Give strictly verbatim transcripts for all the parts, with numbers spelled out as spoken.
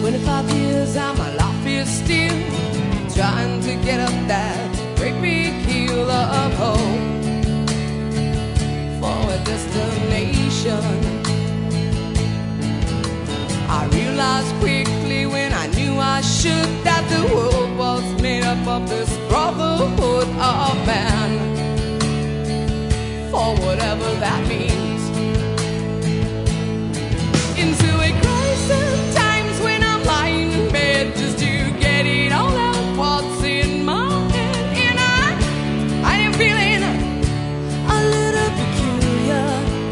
twenty-five years and my life is still trying to get up that great big hill of hope for a destination. I realized quickly when I knew I should that the world was made up of this brotherhood of man, for whatever that means. Into a crisis times when I'm lying in bed just to get it all out what's in my head, and I I am feeling a little peculiar.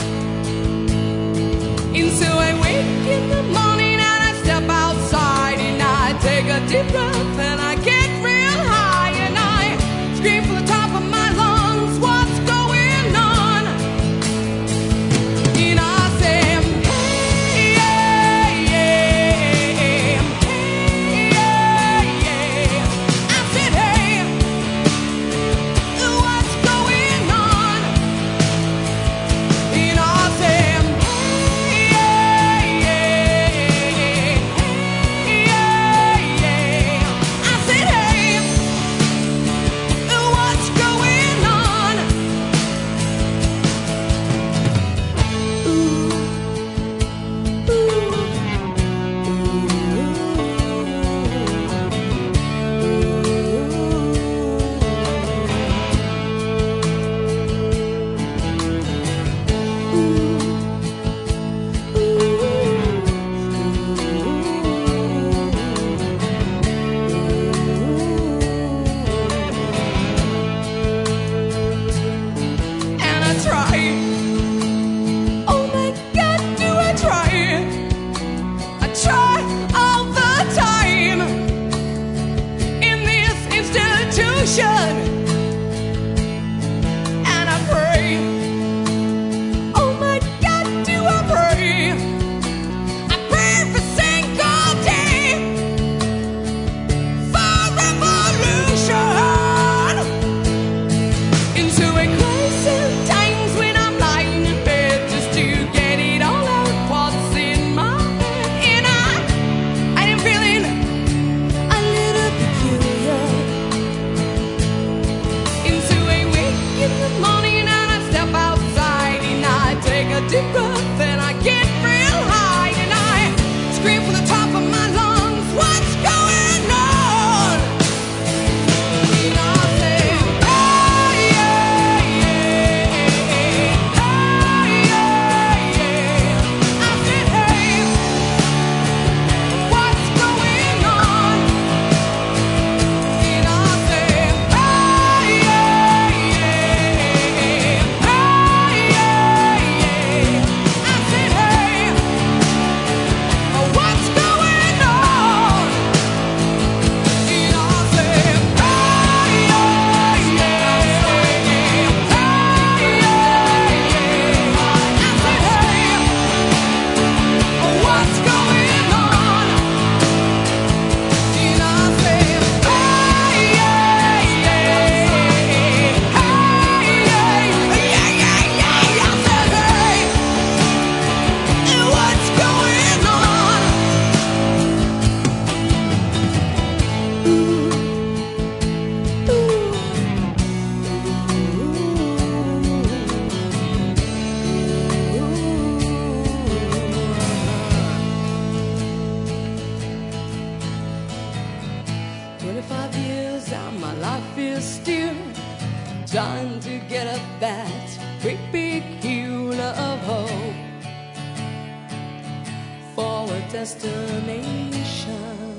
And so I wake in the morning and I step outside and I take a deep breath and I get real high and I scream from the top of my lungs, what's going on? And I say, hey, yeah, yeah, hey, yeah, yeah. I said, hey, what's going on? And I say, hey, yeah, yeah, hey, yeah, yeah. I said, hey, what's going on? And I try. Oh my God, do I try? I try all the time in this institution, and I pray. Oh my God, do I pray? I pray every single day for revolution. Into a crisis times when I'm lying in bed just to get it all out what's in my head, and I I am feeling a little peculiar. Into a wake in the morning and I step outside and I take a deep breath and I get real high and I scream from the top of my lungs, what's going on? And I say, hey, yeah, yeah, hey, yeah, yeah. I said, hey, what's going on? And I say, hey, yeah, yeah, hey, yeah, yeah. I said, hey, what's going on? And I say, hey, yeah, yeah, hey, yeah, yeah. I said, hey, what's going on? And I say, hey, yeah, yeah, hey, yeah, yeah, yeah. I said, hey, what's going on? Twenty-five years and my life is still trying to get up that great big hill of hope for a destination.